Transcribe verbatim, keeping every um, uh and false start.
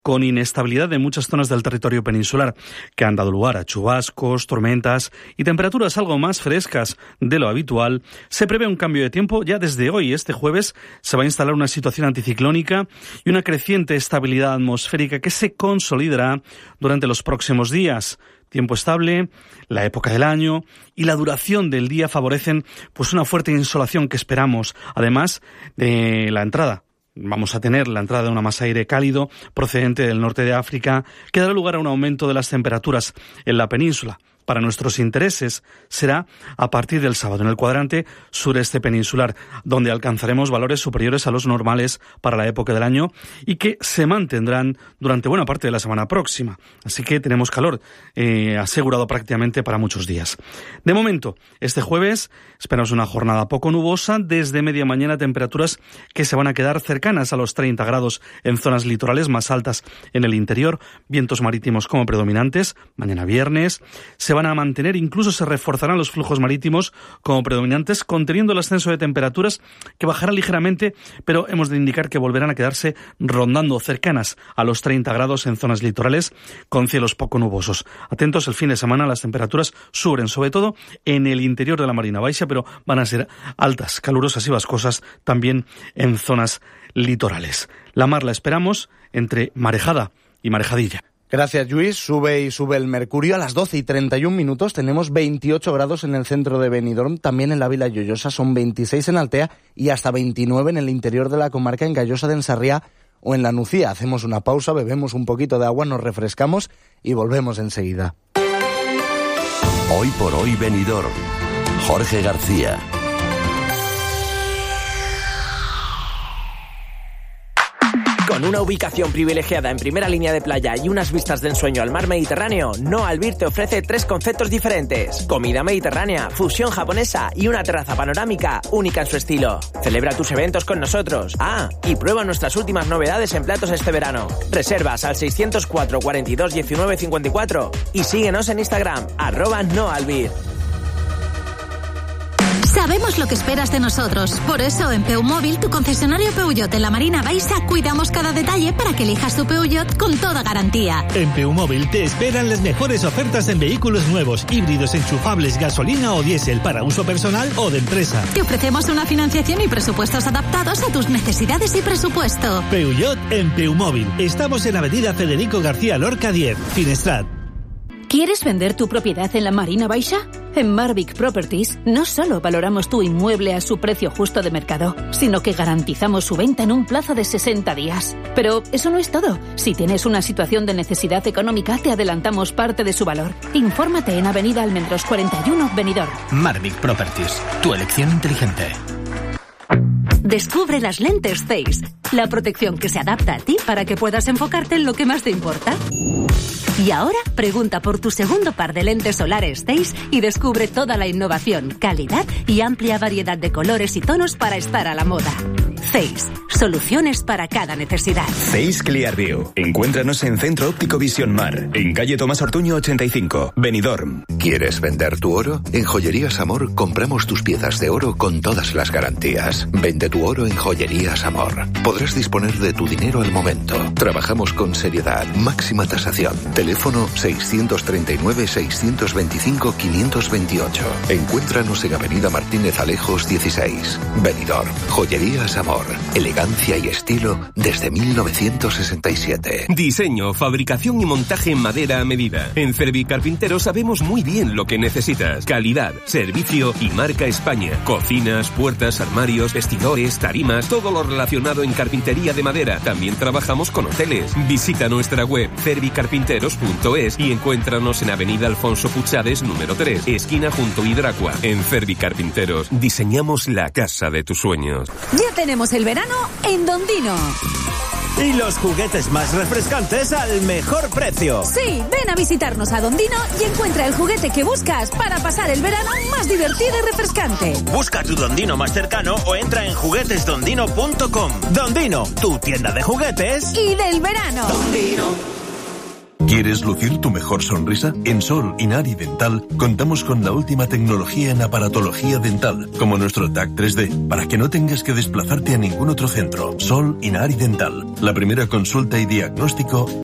con inestabilidad en muchas zonas del territorio peninsular, que han dado lugar a chubascos, tormentas y temperaturas algo más frescas de lo habitual. Se prevé un cambio de tiempo ya desde hoy. Este jueves se va a instalar una situación anticiclónica y una creciente estabilidad atmosférica que se consolidará durante los próximos días. Tiempo estable, la época del año y la duración del día favorecen pues una fuerte insolación que esperamos, además de la entrada. Vamos a tener la entrada de una masa de aire cálido procedente del norte de África que dará lugar a un aumento de las temperaturas en la península. Para nuestros intereses será a partir del sábado en el cuadrante sureste peninsular, donde alcanzaremos valores superiores a los normales para la época del año y que se mantendrán durante buena parte de la semana próxima. Así que tenemos calor eh, asegurado prácticamente para muchos días. De momento, este jueves esperamos una jornada poco nubosa, desde media mañana temperaturas que se van a quedar cercanas a los treinta grados en zonas litorales, más altas en el interior, vientos marítimos como predominantes. Mañana viernes se van a mantener, incluso se reforzarán los flujos marítimos como predominantes, conteniendo el ascenso de temperaturas que bajará ligeramente, pero hemos de indicar que volverán a quedarse rondando cercanas a los treinta grados en zonas litorales con cielos poco nubosos. Atentos, el fin de semana las temperaturas suben, sobre todo en el interior de la Marina Baixa, pero van a ser altas, calurosas y vascosas también en zonas litorales. La mar la esperamos entre marejada y marejadilla. Gracias, Lluís. Sube y sube el mercurio. A las doce y treinta y un minutos tenemos veintiocho grados en el centro de Benidorm, también en la Vila Lloyosa, son veintiséis en Altea y hasta veintinueve en el interior de la comarca, en Callosa de Ensarriá o en La Nucía. Hacemos una pausa, bebemos un poquito de agua, nos refrescamos y volvemos enseguida. Hoy por hoy Benidorm. Jorge García. Con una ubicación privilegiada en primera línea de playa y unas vistas de ensueño al mar Mediterráneo, No Albir te ofrece tres conceptos diferentes: comida mediterránea, fusión japonesa y una terraza panorámica única en su estilo. Celebra tus eventos con nosotros. Ah, y prueba nuestras últimas novedades en platos este verano. Reservas al seiscientos cuatro, cuarenta y dos, diecinueve, cincuenta y cuatro y síguenos en Instagram, arroba No Albir. Sabemos lo que esperas de nosotros. Por eso, en Peumóvil, tu concesionario Peugeot en la Marina Baixa, cuidamos cada detalle para que elijas tu Peugeot con toda garantía. En Peumóvil te esperan las mejores ofertas en vehículos nuevos, híbridos enchufables, gasolina o diésel para uso personal o de empresa. Te ofrecemos una financiación y presupuestos adaptados a tus necesidades y presupuesto. Peugeot en Peumóvil. Estamos en Avenida Federico García Lorca diez, Finestrat. ¿Quieres vender tu propiedad en la Marina Baixa? En Marvic Properties no solo valoramos tu inmueble a su precio justo de mercado, sino que garantizamos su venta en un plazo de sesenta días. Pero eso no es todo. Si tienes una situación de necesidad económica, te adelantamos parte de su valor. Infórmate en Avenida Almendros cuarenta y uno, Benidorm. Marvic Properties, tu elección inteligente. Descubre las lentes Zeiss, la protección que se adapta a ti para que puedas enfocarte en lo que más te importa. Y ahora, pregunta por tu segundo par de lentes solares Zeiss y descubre toda la innovación, calidad y amplia variedad de colores y tonos para estar a la moda. Zeiss, soluciones para cada necesidad. Zeiss Clearview. Encuéntranos en Centro Óptico Visión Mar, en calle Tomás Ortuño ochenta y cinco, Benidorm. ¿Quieres vender tu oro? En Joyerías Amor compramos tus piezas de oro con todas las garantías. Vende tu oro en Joyerías Amor. Podrás disponer de tu dinero al momento. Trabajamos con seriedad, máxima tasación. Teléfono seiscientos treinta y nueve, seiscientos veinticinco, quinientos veintiocho. Encuéntranos en Avenida Martínez Alejos dieciséis. Benidorm. Joyerías Amor. Elegancia y estilo desde mil novecientos sesenta y siete. Diseño, fabricación y montaje en madera a medida. En Cervi Carpintero sabemos muy bien lo que necesitas. Calidad, servicio y marca España. Cocinas, puertas, armarios, vestidores, tarimas, todo lo relacionado en carpintería de madera. También trabajamos con hoteles. Visita nuestra web cervicarpinteros punto es y encuéntranos en Avenida Alfonso Puchades número tres, esquina junto a Hidracua. En Cervi Carpinteros diseñamos la casa de tus sueños. Ya tenemos el verano en Dondino. Y los juguetes más refrescantes al mejor precio. Sí, ven a visitarnos a Dondino y encuentra el juguete que buscas para pasar el verano más divertido y refrescante. Busca tu Dondino más cercano o entra en juguetes dondino punto com. Dondino, tu tienda de juguetes y del verano. Dondino. ¿Quieres lucir tu mejor sonrisa? En Sol Inari Dental contamos con la última tecnología en aparatología dental, como nuestro T A C tres D, para que no tengas que desplazarte a ningún otro centro. Sol Inari Dental, la primera consulta y diagnóstico